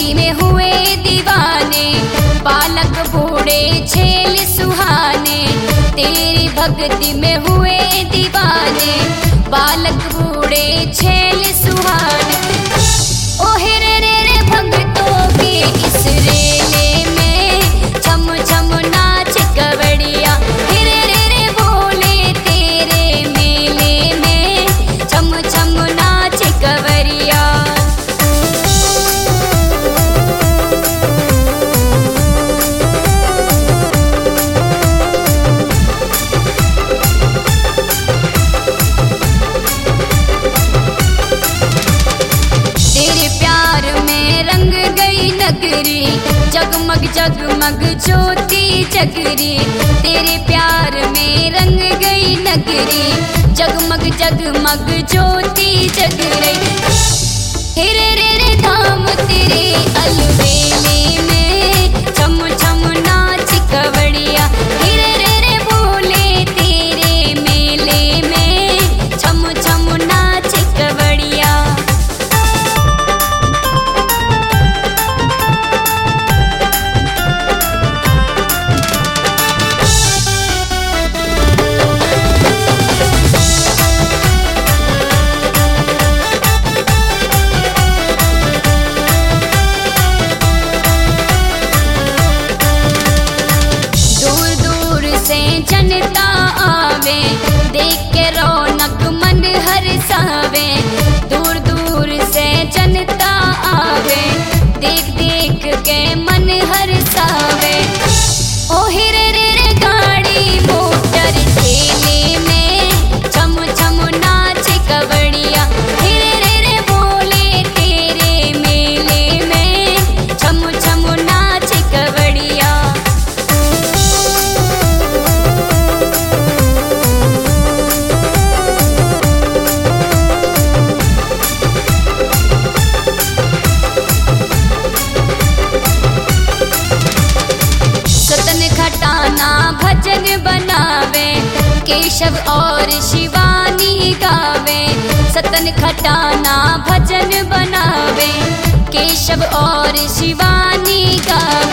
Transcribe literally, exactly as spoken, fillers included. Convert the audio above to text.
भक्ति में हुए दीवाने, बालक बूढ़े छेल सुहाने। तेरी भक्ति में हुए दीवाने, बालक बूढ़े छेल सुहाने। ओ हेरे रे रे भक्तों के इस रेले में छम छम नाच कवड़िया। हेरे रे रे बोले तेरे मेले में छम छम नाच कवरिया। नगरी जगमग जगमग ज्योति जगरी, तेरे प्यार में रंग गई नगरी। जगमग जगमग ज्योति जगरी। हेरे रे रे धाम तेरे अलबेले में छम छम नाच कवड़िया। हेरे रे रे बोले तेरे मेले में छम छम नाच कवड़िया। जनता आवे देख के रौनक मन हरसावे। दूर दूर से जनता आवे देख देख के मन हरसावे। ओ हेरे रे रे गाड़ी मोटर ठेले में छम छम नाच कवड़िया। हेरे रे रे बोले तेरे मेले में छम छम नाच कवड़िया। खटाना भजन बनावे केशव और शिवानी गावे। सतन खटाना भजन बनावे केशव और शिवानी गावे।